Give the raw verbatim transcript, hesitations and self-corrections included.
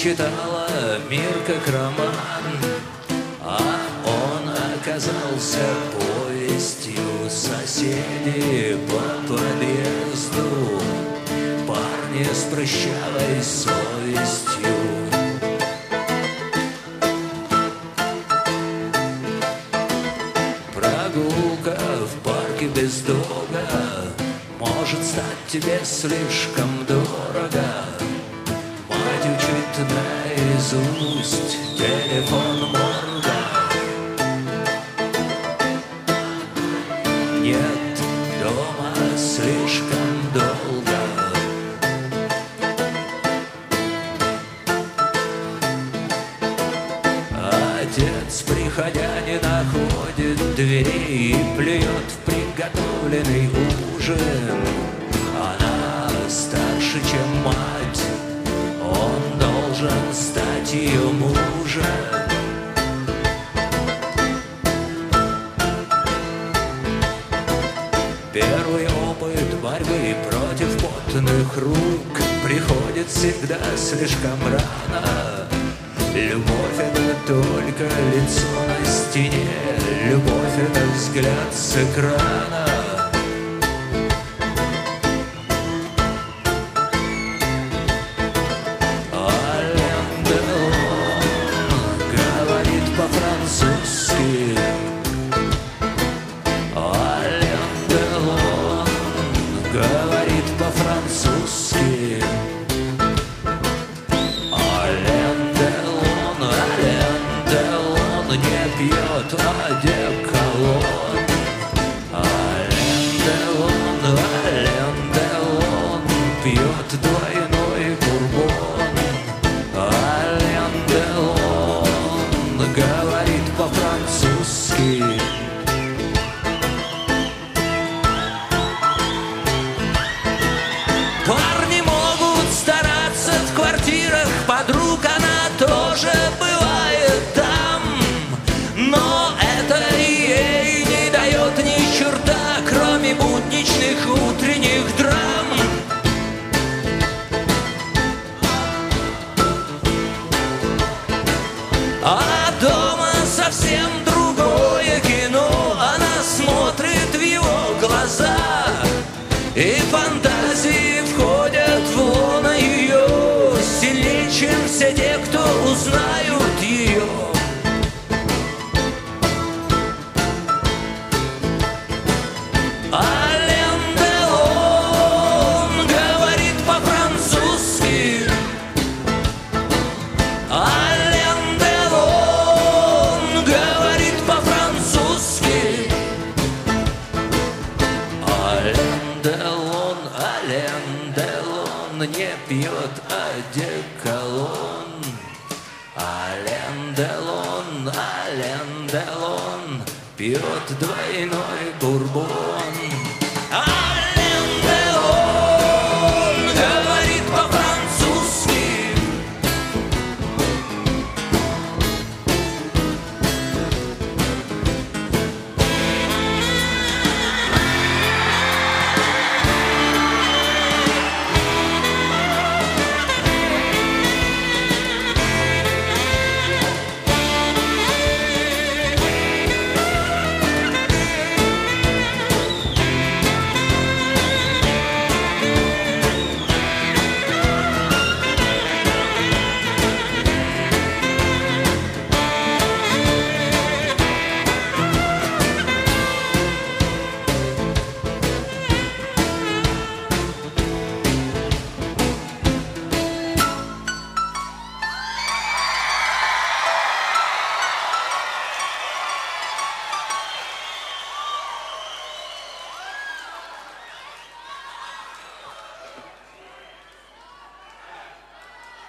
читала мир как роман, а он оказался повестью. Соседи по подъезду, парни с прыщавой совестью. Прогулка в парке без долга может стать тебе слишком дорого. Мать учит наизусть телефон морга. Нет дома слишком долго. Отец, приходя, не находит дверей и плюет в приготовленный ужин. Она старше, чем мать, он должен стать ее мужем. Первый опыт борьбы против потных рук приходит всегда слишком рано. Любовь — это только лицо на стене, любовь — это взгляд с экрана. Ален Делон говорит по-французски. Ален Делон говорит по-французски. Ален Делон, Ален Делон не пьет одеколон. Ален Делон, Ален Делон пьет двойной бурбон. Ален Делон говорит по-французски. Парни могут стараться в квартирах подруг, она тоже бывает там, но это ей не дает ни черта, кроме будничных утренних драм. А дома совсем другое кино, она смотрит в его глаза, и фантазии входят в лоно ее сильнее, чем все те, кто узнают ее. Ален Делон говорит по-французски. Ален Делон говорит по-французски. Ален Делон, Ален Делон не пьет одеколон. Ален Делон, Ален Делон пьет двойной бурбон.